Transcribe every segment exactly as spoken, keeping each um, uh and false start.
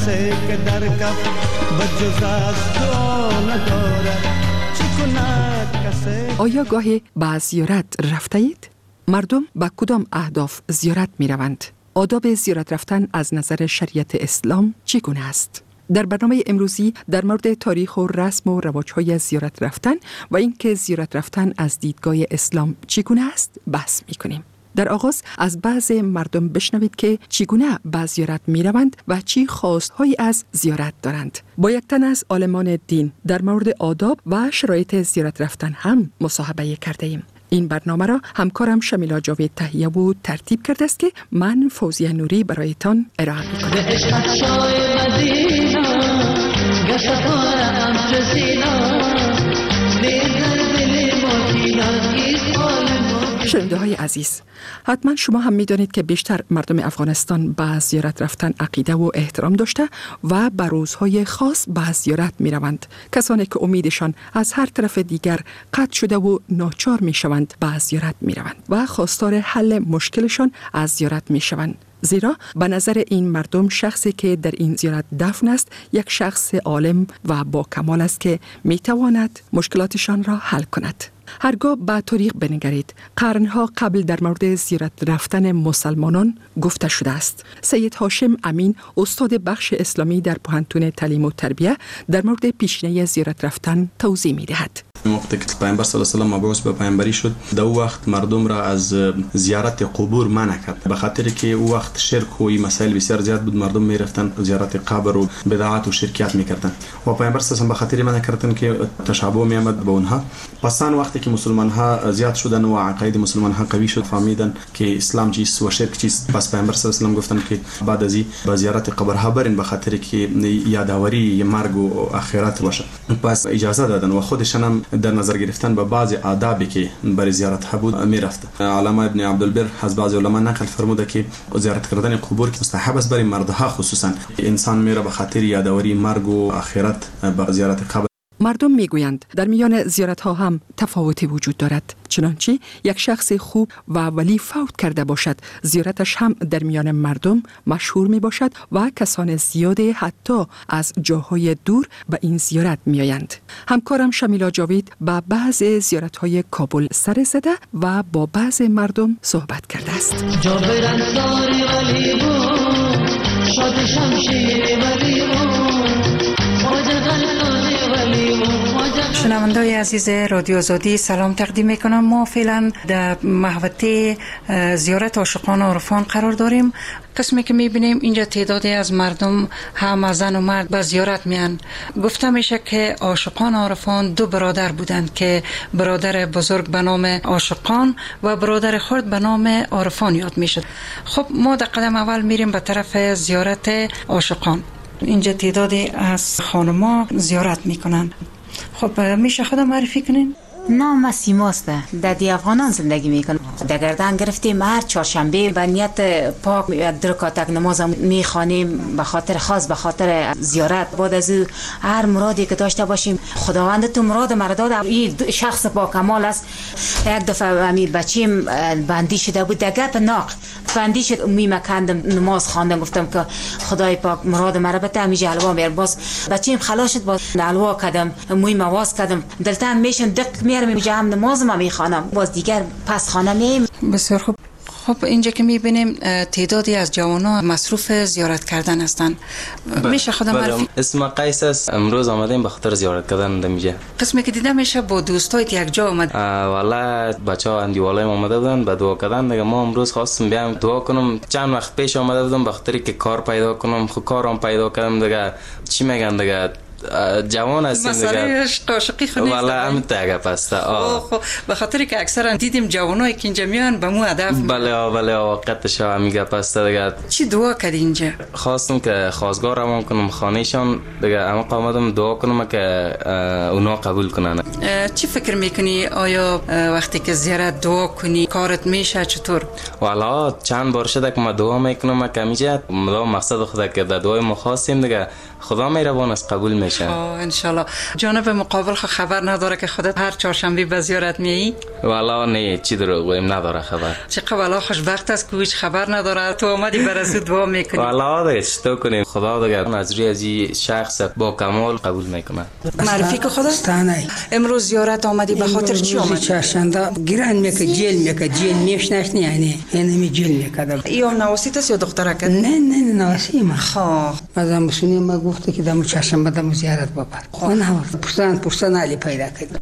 کسی که در کف بجز از دعا ندارد چی کند کسی. آیا گاهی به زیارت رفته اید؟ مردم به کدام اهداف زیارت می روند؟ آداب زیارت رفتن از نظر شریعت اسلام چگونه است؟ در برنامه امروزی در مورد تاریخ و رسم و رواج‌های زیارت رفتن و اینکه زیارت رفتن از دیدگاه اسلام چگونه است بحث می‌کنیم. در آغاز از بعض مردم بشنوید که چگونه به زیارت می‌روند و چی خواست‌هایی از زیارت دارند. با یک تن از عالمان دین در مورد آداب و شرایط زیارت رفتن هم مصاحبه کرده ایم. این برنامه را همکارم شمیلا جاوید تهیه و ترتیب کرده است که من فوزیه نوری برایتان ارائه می‌کنم. شنونده های عزیز، حتما شما هم می‌دانید که بیشتر مردم افغانستان به زیارت رفتن عقیده و احترام داشته و به روزهای خاص به زیارت می‌روند. کسانی که امیدشان از هر طرف دیگر قطع شده و ناچار می‌شوند به زیارت می‌روند و خواستار حل مشکلشان از زیارت می‌شوند. زیرا به نظر این مردم شخصی که در این زیارت دفن است یک شخص عالم و با کمال است که می‌تواند مشکلاتشان را حل کند. هرگاه به تاریخ بنگرید، قرنها قبل در مورد زیارت رفتن مسلمانان گفته شده است. سید هاشم امین، استاد بخش اسلامی در پوهنتون تعلیم و تربیه، در مورد پیشینه زیارت رفتن توضیح می‌دهد. وقتی که پیامبر صلی الله علیه و آله مبعوث به پیامبری شد، در او وقت مردم را از زیارت قبور منع کرد، به خاطر که او وقت شرک و این مسائل بسیار زیاد بود. مردم میرفتن زیارت قبر و بدعات و شرکیات میکردن و پیامبر صلی الله علیه و آله به خاطر منع کردن که تشابه میامد به اونها. پس آن وقتی که مسلمان ها زیاد شدن و عقاید مسلمان ها قوی شد، فهمیدن که اسلام چیست و شرک چیست. پس پیامبر صلی الله علیه و آله گفتن که بعد از این به زیارت قبر ها برین، به خاطر که یادآوری مرگ و آخرت باشه. پس اجازه دادن و خودشان هم در نظر گرفتن به بعضی آدابی که برای زیارت ها بود میرفت. علامه ابن عبدالبر از بعضی علما نقل فرموده که زیارت کردن قبور که مستحب است برای مردها، خصوصا انسان میره به خاطر یادآوری مرگ و آخرت به زیارت قبر. مردم میگویند در میان زیارت ها هم تفاوتی وجود دارد. چنانچه یک شخص خوب و ولی فوت کرده باشد، زیارتش هم در میان مردم مشهور می باشد و کسان زیاده حتی از جاهای دور به این زیارت می آیند. همکارم شمیلا جاوید با بعض زیارت های کابل سر زده و با بعض مردم صحبت کرده است. شنوندای عزیز رادیو آزادی سلام تقدیم میکنم. ما فعلا در محوطه زیارت عاشقان عارفان قرار داریم. قسمی که میبینیم اینجا تعدادی از مردم هم زن و مرد به زیارت میان. گفته میشه که عاشقان عارفان دو برادر بودند که برادر بزرگ به نام عاشقان و برادر خرد به نام عارفان یاد میشد. خب ما در قدم اول میریم به طرف زیارت عاشقان. اینجا تعدادی از خانما زیارت میکنن. خب میشه خدا معرفی کنین؟ نام سیماست. در دی افغانان زندگی میکنم. در گردن گرفتیم هر چهارشنبه به نیت پاک در رکعت نماز میخوانیم به خاطر خاص، به خاطر زیارت. بعد از هر مرادی که داشته باشیم خداوند تو مراد مرا داد. این شخص با کمال است. یک دفعه امیر بچیم بندی شده بود در گپ ناق بندی شد، میمکندم نماز خواندم، گفتم که خدای پاک مراد مرا بده، همیشه حلوا میار. باز بچیم خلاص شد، باز حلوا کردم، موی مواز کردم، دلتم میشن دق میارم میجا هم نماز ما میخوانم. باز دیگر پس خانه میم. بسیار خوب. خب اینجا که میبینیم تعدادی از جوانان مصروف زیارت کردن هستند. میشه خودم معرفی؟ اسم قیس است. امروز آمدیم به خاطر زیارت کردن دمیجه. قسمی که دیدم میشه با دوستایت یک جا آمد. والله بچه‌ها اندیوالای اومده بودن به دعا کردن دیگه. ما امروز خواستم بیام دعا کنم. چند وقت پیش آمده بودم به خاطر که کار پیدا کنم. خب کارم پیدا کردم دیگه. چی میگن دیگه؟ جوان هستیم دیگه. مسئله عشق عاشقی خود نیست. والله همین تاگه پسته. آه خب به خاطر که اکثرا دیدیم جوانایی که اینجا میان به مو هدف. بله بله واقعتش میگه پسته دیگه. چی دعا کردی اینجا؟ خواستم که خواستگار روان کنم خانهشان دیگه. اما قامدم دعا کنم که اونا قبول کنن. چی فکر میکنی؟ آیا وقتی که زیارت دعا کنی کارت میشه چطور؟ والله چند بار شده که ما دعا میکنم که میشه مدام مقصد خدا که در دعای ما خواستیم دیگه خدا مهربان است قبول میکنه. میشه. ان شاء الله. جانب مقابل خبر نداره که خودت هر چهارشنبه به زیارت میایی؟ والا نه، چی دروغ بگم، نداره خبر. چقدر والا خوشبخت است که هیچ خبر نداره، تو اومدی برای دعا میکنی. والا دیگه چطور کنیم، خدا دیگه از روی از این شخص با کمال قبول میکنه. معرفی که خودت ستانه امروز زیارت آمدی به خاطر چی آمدی؟ چهارشنبه گیران میکه جیل میکه جیل میشناسنی یعنی اینمی جیل میکردم. ایام نواسیت است یا دخترک؟ نه نه نواسی ما. خب مثلا مسئول ما گفته که دم چهارشنبه دم زیارت ببر. خب نه پرسان پرسان علی پیدا کرد.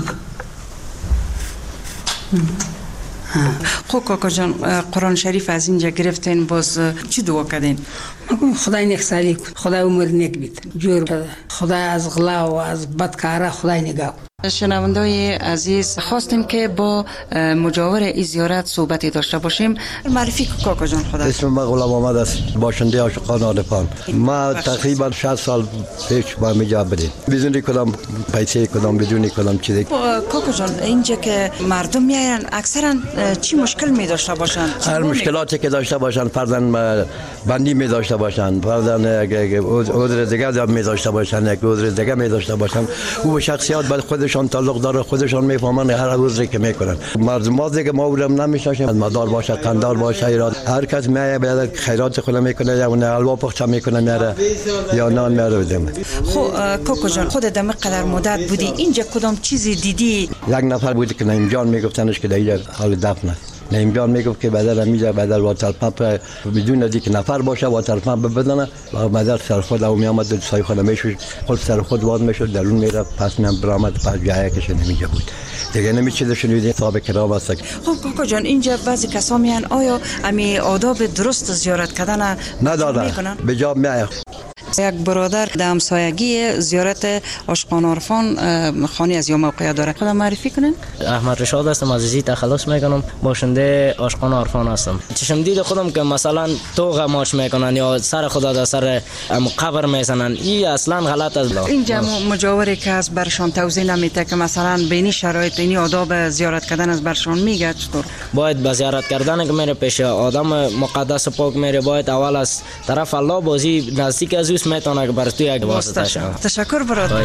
خب کاکا جان، قرآن شریف از اینجا گرفتین، باز چی دعا کردین؟ خدای نیک سالی کن، خدای عمر نیک بید، جور خدای از غلا و از بدکاره خدای نگاه. شنوندای عزیز، خواستیم که با مجاور این زیارت صحبتی داشته باشیم. معرفی کاکا جان خدا. اسم من غلام احمد است، باشنده عاشقان عارفان. ما تقریبا شصت سال پیش با میجا بدیم بدون کدام پیسه کدام بدون کدام چیزی. کاکا جان، اینجا که مردم میاین اکثرا چی مشکل می داشته باشن؟ هر مشکلاتی که داشته باشن، فرضاً بندی می داشته باشن، فرضاً عذر دیگه می داشته باشن، یک عذر دیگه می داشته باشن، او شخصیت بل خودشان تعلق داره، خودشان میفهمن هر عذری که میکنن. مردم دیگه ما اونم نمیشناسیم، مدار باشه، قندار باشه، ایراد هر کس میایه بعد خیرات خود میکنه، یا اون حلوا پخته میکنه میاره یا نان میاره بدیم. خب کاکا جان، خود دم قدر مدت بودی اینجا، کدام چیزی دیدی؟ یک نفر بودی که نیم جان میگفتنش که دیگه حال دفن است. نیم جان میگفت که بدل میجا بدل واتر پمپ بدون از اینکه نفر باشه واتر پمپ بدنه و بدل سر خود او میامد سای خود میشد، خود سر خود باز میشد، درون میره، پس میام برآمد، پس جایی که نمیجا بود دیگه نمیچیده شنیدی صاحب کرام است. خب کاکا جان، اینجا بعضی کسا میان، آیا امی آداب درست زیارت کردن نداره، به جا میایه. یک برادر در همسایگی زیارت عاشقان عارفان خانه از یا موقع داره، خدا معرفی کنین. احمد رشاد هستم، از ازی تخلص میکنم، باشنده عاشقان عارفان هستم. چشم دید خودم که مثلا توغ ماش میکنن یا سر خدا در سر قبر میزنن، این اصلا غلط است. اینجا مجاوری که از برشان توضیح نمیده که مثلا بینی شرایط اینی آداب زیارت کردن از برشان میگه چطور؟ باید به زیارت کردن که میره پیش آدم مقدس پاک میره، باید اول از طرف الله بازی نزدیک از اوست میتونه که بر تو یک واسطه شد. تشکر برادر.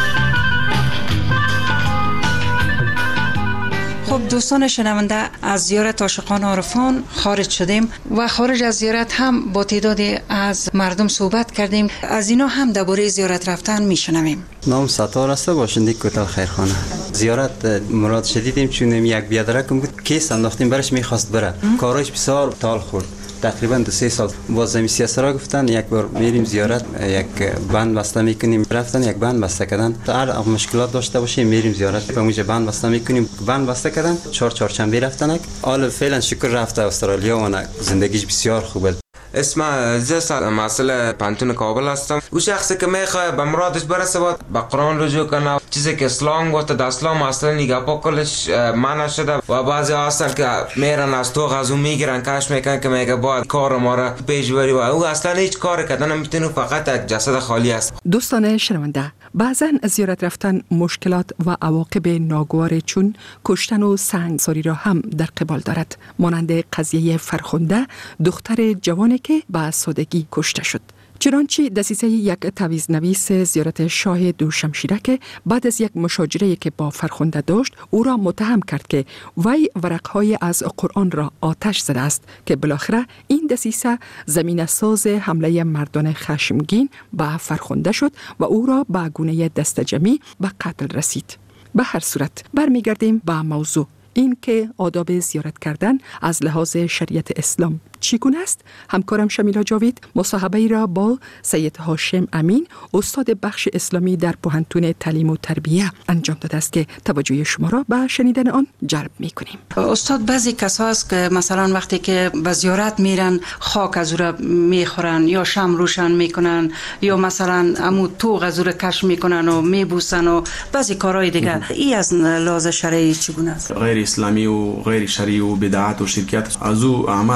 خب دوستان شنونده، از زیارت عاشقان عارفان خارج شدیم و خارج از زیارت هم با تعدادی از مردم صحبت کردیم، از اینا هم درباره زیارت رفتن میشنویم. نام ستار است، باشنده کوتل خیرخانه. زیارت مراد شدیدیم چون یک بیادرکم بود، کیس انداختیم برش میخواست بره، کارش بسیار تال خورد. تقریبا دو سه سال باز زمین سیاسرا گفتن یک بار میریم زیارت، یک بند بسته میکنیم، رفتن یک بند بسته کردن، هر مشکلات داشته باشیم میریم زیارت، با اونجا بند بسته میکنیم، بند بسته کردن، چهار چهارشنبه رفتنک. حالا فعلا شکر رفته استرالیا و زندگیش بسیار خوبه. اسم عزیز مسئله پنتون کابل هستم. او شخصی که میخواه به مرادش برسه باید به قرآن رجوع کنه، چیزی که اسلام گفته در اسلام اصلا نگاه کلش منع شده و بعضی هستن که میرن از تو غزو میگیرن، کش میکنن که میگه باید کار ما را پیش بری و او اصلا هیچ کار کردن نمیتونه، فقط یک جسد خالی است. دوستان شنونده، بعضا زیارت رفتن مشکلات و عواقب ناگوار چون کشتن و سنگساری را هم در قبال دارد، مانند قضیه فرخنده، دختر جوانی که به سادگی کشته شد. چنانچه دسیسه یک تعویض‌نویس زیارت شاه دوشمشیره که بعد از یک مشاجره که با فرخنده داشت او را متهم کرد که وی ورقهای از قرآن را آتش زده است، که بالاخره این دسیسه زمینه ساز حمله مردان خشمگین به فرخنده شد و او را به گونه دستجمعی به قتل رسید. به هر صورت برمیگردیم به موضوع، این که آداب زیارت کردن از لحاظ شریعت اسلام چگونه است. همکارم شمیلا جاوید مصاحبه ای را با سید هاشم امین، استاد بخش اسلامی در پوهنتون تعلیم و تربیه انجام داده است که توجه شما را به شنیدن آن جلب می‌کنیم. استاد، بعضی کسا هست که مثلا وقتی که به زیارت میرن خاک از او را میخورن یا شم روشن میکنن یا مثلا امو توغ از او را کش میکنن و میبوسن و بعضی کارهای دیگه، این از لحاظ شرعی چگونه است؟ غیر اسلامی و غیر شرعی و بدعت و شرکیات از او عمل پرهیز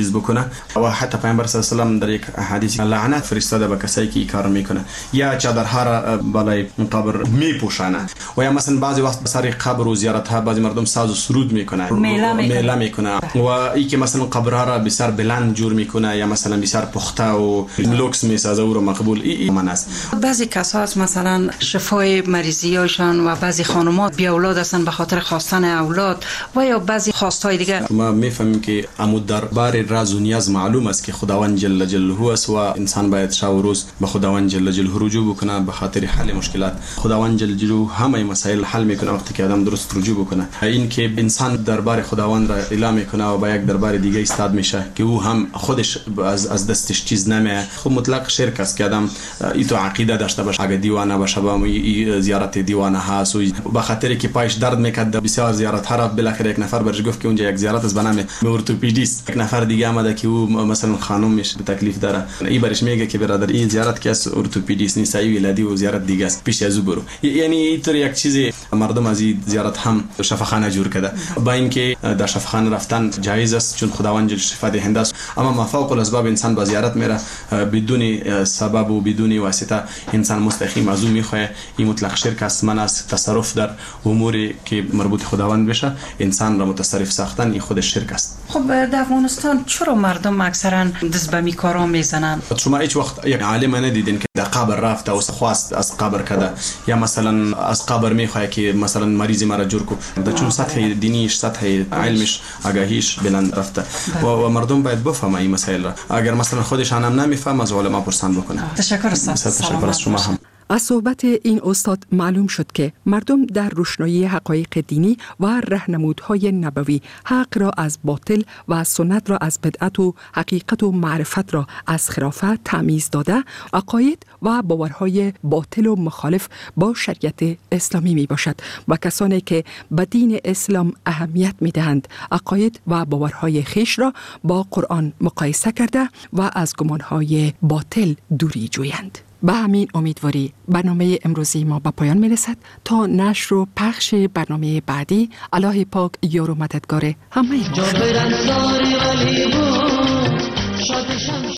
چیز بکنه و حتی پیامبر صلی الله علیه و در یک حدیث لعنت فرستاده به کسایی که این کار میکنه یا چادرها را بالای قبر میپوشانه و یا مثلا بعضی وقت سر قبر و زیارت ها بعضی مردم ساز و سرود میکنه میله میکنه و این که مثلا قبرها را بسیار بلند جور میکنه یا مثلا بسیار پخته و لوکس میسازه او رو مقبول این من است. بعضی کسا مثلا شفای مریضی هاشان و بعضی خانمات بی اولاد هستن به خاطر خواستن اولاد و یا بعضی خواستهای دیگه. ما میفهمیم که عمود دربار راز و نیاز معلوم است که خداوند جل جلاله است و انسان باید شب و روز به خداوند جل جلاله رجوع بکنه به خاطر حل مشکلات. خداوند جل جلاله همه مسائل حل میکنه وقتی که آدم درست رجوع بکنه. این که انسان دربار خداوند را اعلام میکنه و با یک دربار دیگه استاد میشه که او هم خودش از از دستش چیز نمیه. خب مطلق شرک است که آدم ای تو عقیده داشته باشه اگه دیوانه باشه با زیارت دیوانه هست و به خاطر که پایش درد میکرد بسیار زیارت ها را بالاخره یک نفر برش گفت که اونجا یک زیارت است به نام ارتوپدیست. یک نفر دیگه آمده که او مثلا خانم میشه به تکلیف داره ای برش میگه که برادر این زیارت که از ارتوپدیست نیست ای ولادی و زیارت دیگه است پیش از او برو. یعنی اینطور یک چیزی مردم از این زیارت هم شفاخانه جور کرده با اینکه در شفاخانه رفتن جایز است چون خداوند شفا دهنده است اما ما فوق الاسباب انسان با زیارت میره بدون سبب و بدون واسطه انسان مستقیم از او میخواه. این مطلق شرک است. من از تصرف در اموری که مربوط خداوند بشه انسان را متصرف ساختن این خود شرک است. خب در افغانستان چرا مردم اکثرا دست به میکارا میزنن؟ شما هیچ وقت یک عالم ندیدین که در قبر رفته و خواست از قبر کده یا مثلا از قبر میخواه که مثلا مریضی مرا جور کو چون سطح دینیش سطح علمش آگاهیش بلند رفته و, و مردم باید بفهمه این مسائل را. اگر مثلا خودش هم نمیفهم از علما پرسان بکنه. تشکر استاد. تشکر از شما هم. از صحبت این استاد معلوم شد که مردم در روشنایی حقایق دینی و راهنمودهای نبوی حق را از باطل و سنت را از بدعت و حقیقت و معرفت را از خرافه تمیز داده عقاید و باورهای باطل و مخالف با شریعت اسلامی می باشد و کسانی که به دین اسلام اهمیت می دهند عقاید و باورهای خیش را با قرآن مقایسه کرده و از گمانهای باطل دوری جویند. به همین امیدواری برنامه امروزی ما به پایان می رسد. تا نشر و پخش برنامه بعدی الله پاک یار و مددگار همه